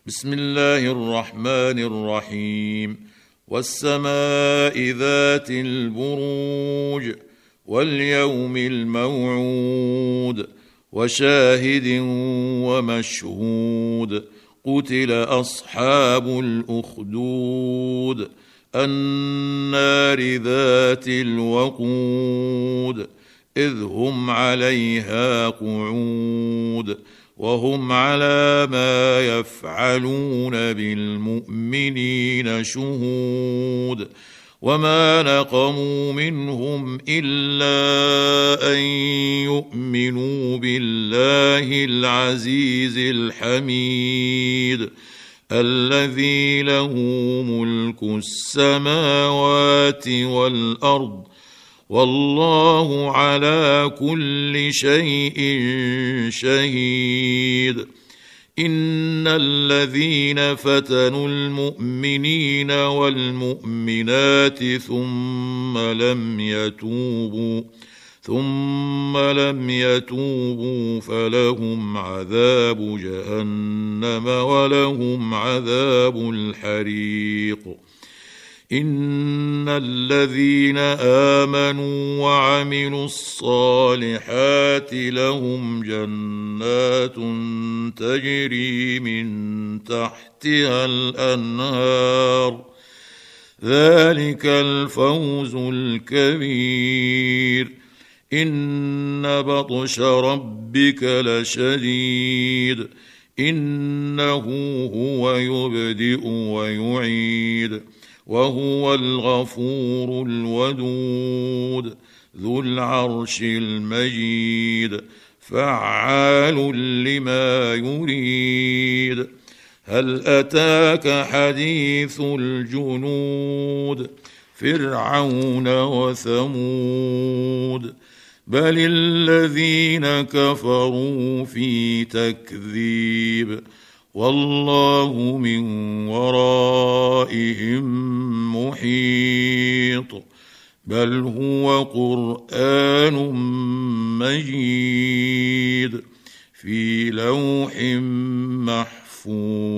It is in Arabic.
بسم الله الرحمن الرحيم. والسماء ذات البروج واليوم الموعود وشاهد ومشهود. قتل أصحاب الأخدود النار ذات الوقود إذ هم عليها قعود وهم على ما يفعلون بالمؤمنين شهود. وما نقموا منهم إلا أن يؤمنوا بالله العزيز الحميد الذي له ملك السماوات والأرض والله على كل شيء شهيد. إن الذين فتنوا المؤمنين والمؤمنات ثم لم يتوبوا فلهم عذاب جهنم ولهم عذاب الحريق. إن الذين آمنوا وعملوا الصالحات لهم جنات تجري من تحتها الأنهار ذلك الفوز الكبير. إن بطش ربك لشديد إنه هو يبدئ ويعيد وهو الغفور الودود ذو العرش المجيد فعال لما يريد. هل أتاك حديث الجنود فرعون وثمود بل الذين كفروا في تكذيب والله من ورائهم محيط. بل هو قرآن مجيد في لوح محفوظ.